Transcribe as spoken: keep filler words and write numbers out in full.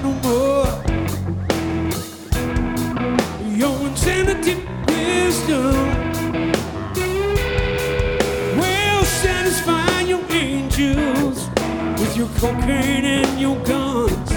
no more. Your insanity wisdom will satisfy your angels with your cocaine and your guns.